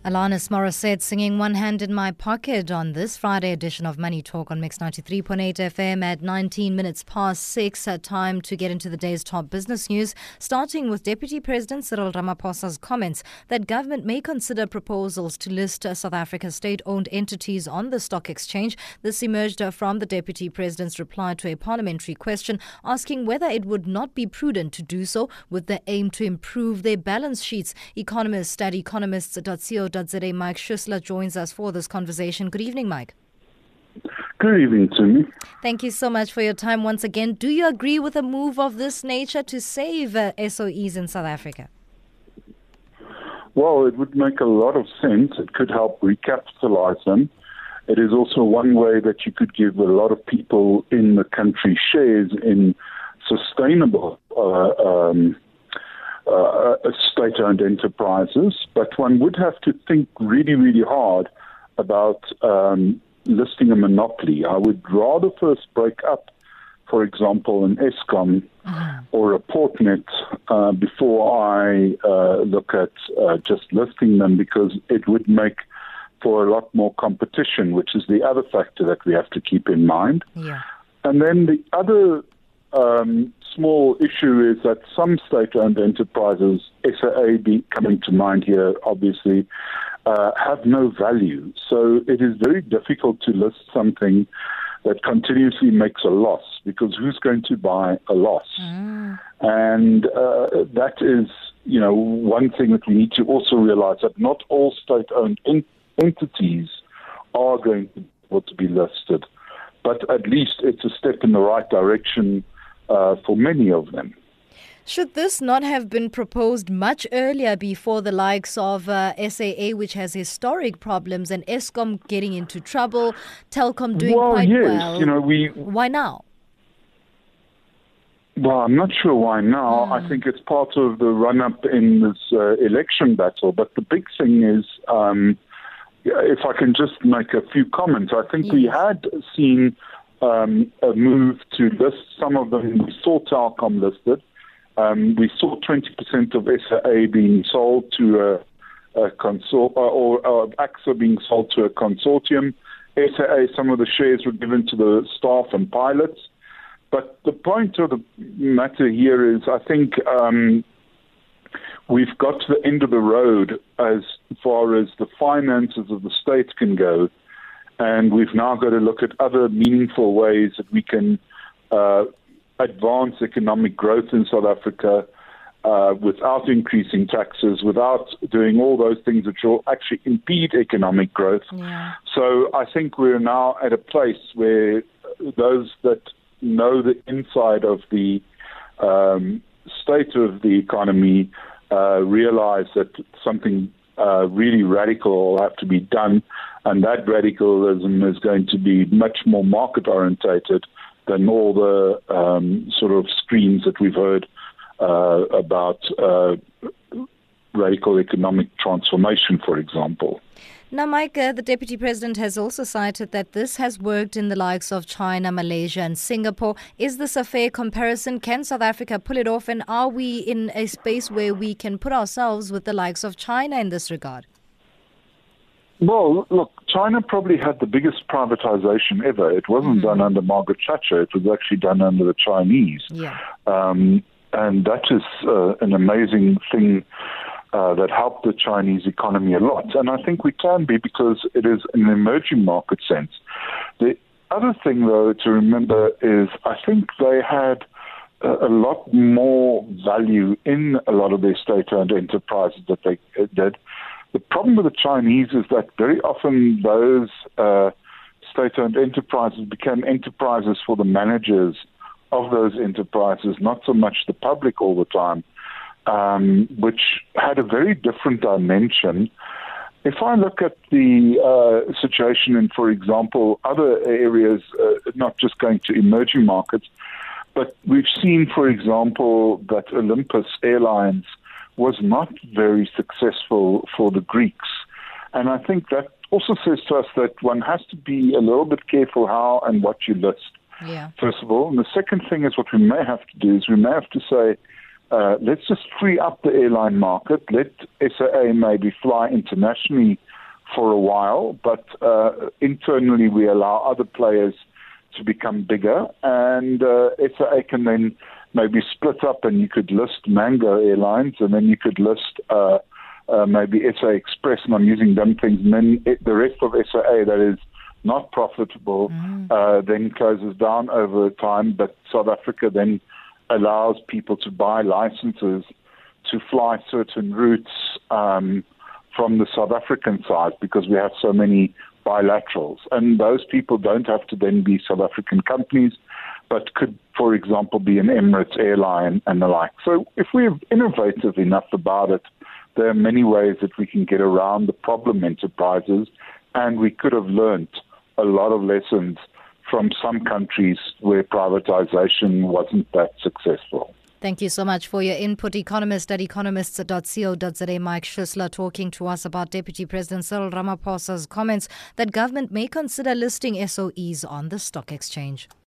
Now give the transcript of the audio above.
Alanis Morissette singing One Hand in My Pocket on this Friday edition of Money Talk on Mix 93.8 FM at 19 minutes past 6. Time to get into the day's top business news, starting with Deputy President Cyril Ramaphosa's comments that government may consider proposals to list South Africa's state-owned entities on the stock exchange. This emerged from the Deputy President's reply to a parliamentary question asking whether it would not be prudent to do so with the aim to improve their balance sheets. Economist at economists.co.za Mike Schussler joins us for this conversation. Good evening, Mike. Good evening to me. Thank you so much for your time once again. Do you agree with a move of this nature to save SOEs in South Africa? Well, it would make a lot of sense. It could help recapitalize them. It is also one way that you could give a lot of people in the country shares in sustainable state-owned enterprises, but one would have to think really, really hard about listing a monopoly. I would rather first break up, for example, an Eskom or a Portnet before I look at just listing them, because it would make for a lot more competition, which is the other factor that we have to keep in mind. Yeah. And then the other small issue is that some state-owned enterprises, SAA coming to mind here, obviously, have no value. So it is very difficult to list something that continuously makes a loss, because who's going to buy a loss? And that is, one thing that we need to also realize, that not all state-owned entities are going to be able to be listed. But at least it's a step in the right direction for many of them. Should this not have been proposed much earlier, before the likes of SAA, which has historic problems, and Eskom getting into trouble, Telkom doing quite well? Why now? Well, I'm not sure why now. I think it's part of the run-up in this election battle. But the big thing is, if I can just make a few comments, I think we had seen a move to list some of them. We saw Telkom listed. We saw 20% of SAA being sold to a consortium, or AXA being sold to a consortium. SAA, some of the shares were given to the staff and pilots. But the point of the matter here is, I think we've got to the end of the road as far as the finances of the state can go. And we've now got to look at other meaningful ways that we can advance economic growth in South Africa without increasing taxes, without doing all those things which will actually impede economic growth. Yeah. So I think we're now at a place where those that know the inside of the state of the economy realize that something really radical will have to be done, and that radicalism is going to be much more market-orientated than all the sort of screams that we've heard about radical economic transformation, for example. Now, Mike, the Deputy President has also cited that this has worked in the likes of China, Malaysia and Singapore. Is this a fair comparison? Can South Africa pull it off? And are we in a space where we can put ourselves with the likes of China in this regard? Well, look, China probably had the biggest privatization ever. It wasn't done under Margaret Thatcher. It was actually done under the Chinese. Yeah. And that is an amazing thing that helped the Chinese economy a lot. And I think we can be, because it is an emerging market sense. The other thing, though, to remember is I think they had a lot more value in a lot of their state-owned enterprises that they did. The problem with the Chinese is that very often those state-owned enterprises became enterprises for the managers of those enterprises, not so much the public all the time, which had a very different dimension. If I look at the situation in, for example, other areas, not just going to emerging markets, but we've seen, for example, that Olympus Airlines was not very successful for the Greeks. And I think that also says to us that one has to be a little bit careful how and what you list, Yeah. first of all. And the second thing is, what we may have to do is we may have to say, let's just free up the airline market. Let SAA maybe fly internationally for a while, but internally we allow other players to become bigger, and SAA can then maybe split up, and you could list Mango Airlines, and then you could list maybe SA Express, and I'm using dumb things, and then the rest of SAA that is not profitable then closes down over time, but South Africa then allows people to buy licenses to fly certain routes from the South African side because we have so many bilaterals. And those people don't have to then be South African companies, but could, for example, be an Emirates airline and the like. So if we're innovative enough about it, there are many ways that we can get around the problem enterprises, and we could have learnt a lot of lessons from some countries where privatization wasn't that successful. Thank you so much for your input. Economist at economists.co.za, Mike Schisler, talking to us about Deputy President Cyril Ramaphosa's comments that government may consider listing SOEs on the stock exchange.